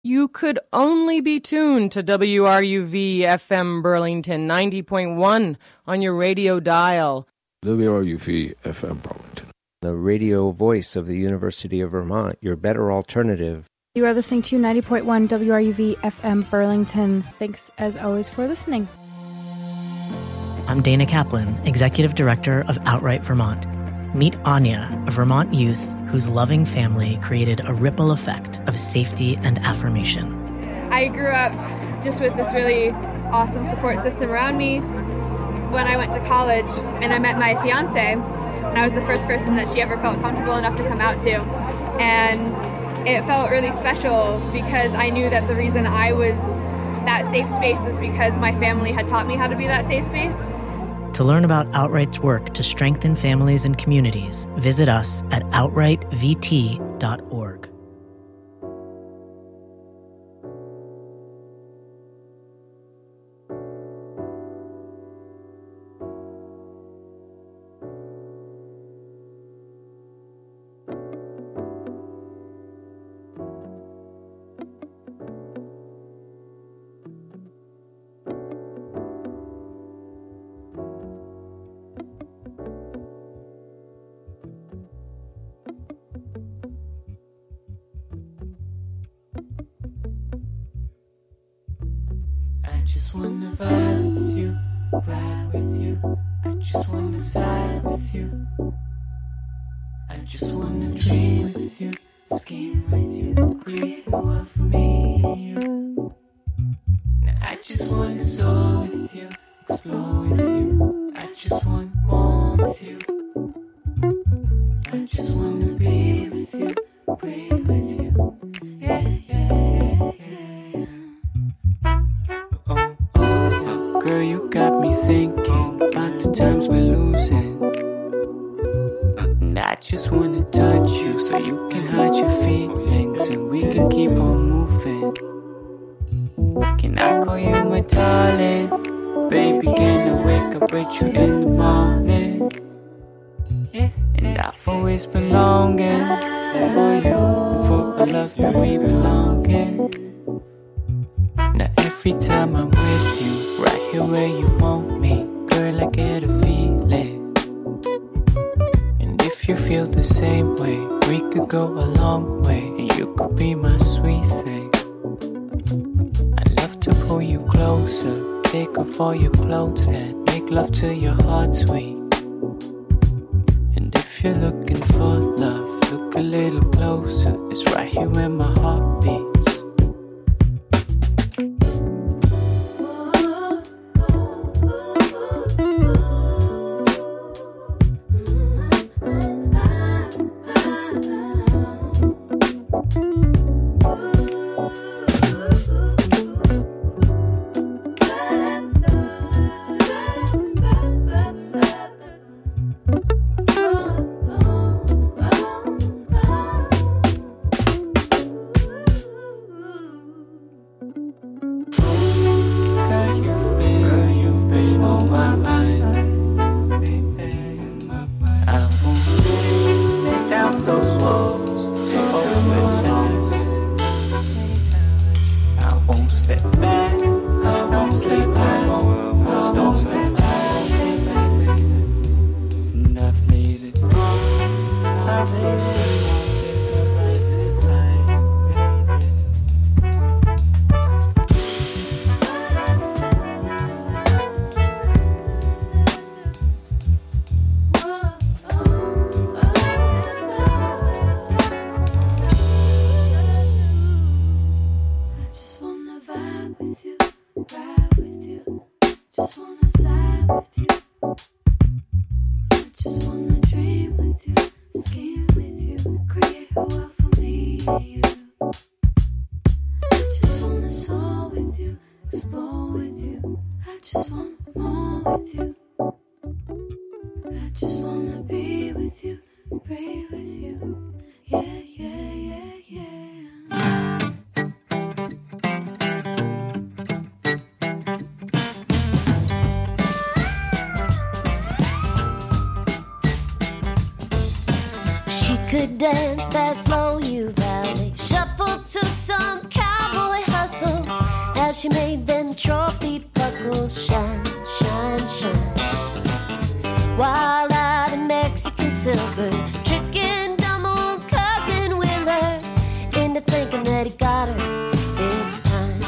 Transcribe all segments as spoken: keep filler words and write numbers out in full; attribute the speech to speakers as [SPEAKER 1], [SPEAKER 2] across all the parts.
[SPEAKER 1] You could only be tuned to W R U V F M Burlington ninety point one on your radio dial.
[SPEAKER 2] W R U V F M Burlington,
[SPEAKER 3] the radio voice of the University of Vermont, your better alternative.
[SPEAKER 4] You are listening to ninety point one W R U V F M Burlington. Thanks, as always, for listening.
[SPEAKER 5] I'm Dana Kaplan, Executive Director of Outright Vermont. Meet Anya, a Vermont youth whose loving family created a ripple effect of safety and affirmation.
[SPEAKER 6] I grew up just with this really awesome support system around me. When I went to college and I met my fiance, and I was the first person that she ever felt comfortable enough to come out to. And it felt really special because I knew that the reason I was that safe space was because my family had taught me how to be that safe space.
[SPEAKER 5] To learn about Outright's work to strengthen families and communities, visit us at outright v t dot org.
[SPEAKER 7] I just wanna vibe with you, ride with you. I just wanna side with you. I just wanna dream with you, scheme with you, create a world for me and you. Now I just wanna soar with you, explore with you. I just want more with you. I just wanna be with you, breathe with you. Yeah, yeah, yeah, yeah. Oh, oh, girl, you got me thinking about the times we're losing. And I just wanna touch you so you can hide your feelings and we can keep on moving. Can I call you my darling? Baby, can I wake up with you in the morning? Yeah. And I've always been longing for you, for the love that we belong in. Now every time I'm with you, right here where you want me, girl, I get a feeling. And if you feel the same way, we could go a long way, and you could be my sweet thing. I'd love to pull you closer, take off all your clothes and make love till your heart's weak. And if you're looking for love, look a little closer, it's right here where my heart beats.
[SPEAKER 8] Could dance that slow you valley, shuffle to some cowboy she made them trophy buckles shine, shine, shine. Wild eyed and Mexican silver, tricking dumb old cousin Willard into thinking that he got her this time.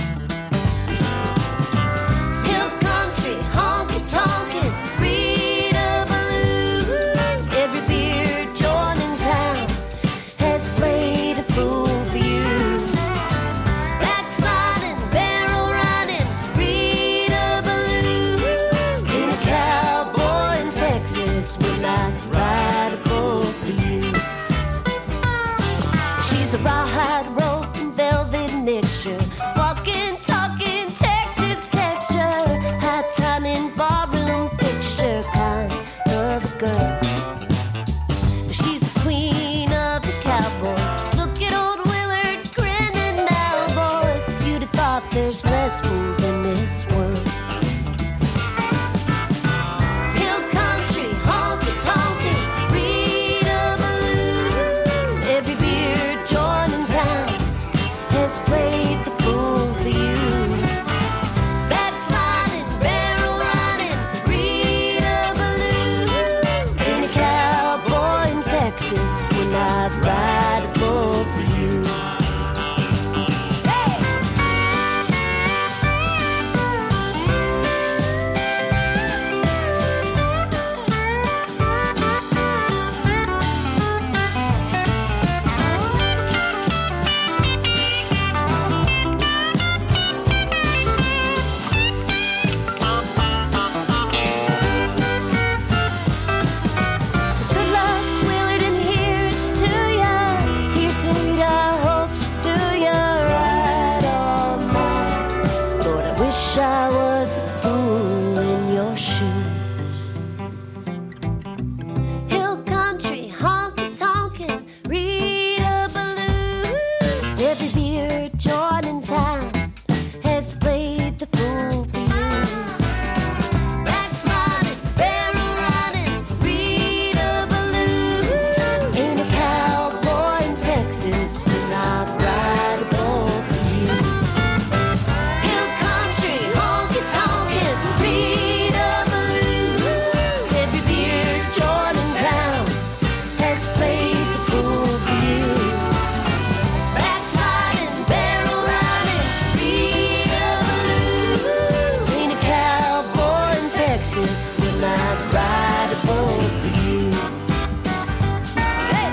[SPEAKER 8] Hill country, honky tonkin', Rita Ballou. Every beer joint in town has played a fool for you. Backsliding, barrel riding, Rita Ballou. In a cowboy in Texas will not ride a bull for you. She's a rawhide rope and velvet mixture, walking, talking Texas texture, high timing barroom picture kind of a girl. She's the queen of the cowboys. Look at old Willard grinning now, boys. You'd have thought there's less fools in this world. Hill country, honky tonkin', Rita Ballou. Every beer joint in town has played the fool for you. Backsliding, barrel riding, Rita Ballou. Any cowboy in Texas will not ride a bull for you. Hey! Good luck, Willard, and here's to ya. Here's to ya, I hope to do ya right all night. Lord, I wish I was a fool in your shoes. Hill country, honky tonkin', Rita Ballou. Every beer joint in town has played the fool for you. Backsliding, barrel riding, Rita Ballou. Ain't a cowboy in Texas will not ride a bull for you. Hill country, honky tonkin', Rita Ballou. Every beer joint in town has played the fool for you. Backsliding, barrel riding, Rita Ballou. Ain't a cowboy in Texas will not ride a bull for you. Hey!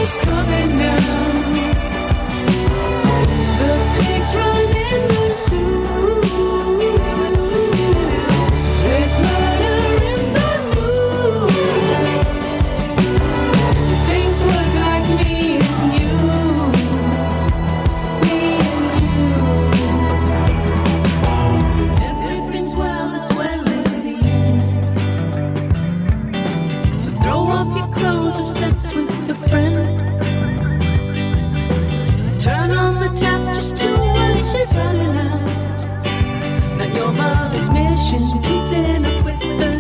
[SPEAKER 9] is coming now. The pigs run in the zoo. There's murder in the news. Things work like me and you. Me and you. Everything's well as well in the end. So throw off your clothes, have sex with a friend. Turn on the tap just to watch it running out. Not your mother's mission, keeping up with the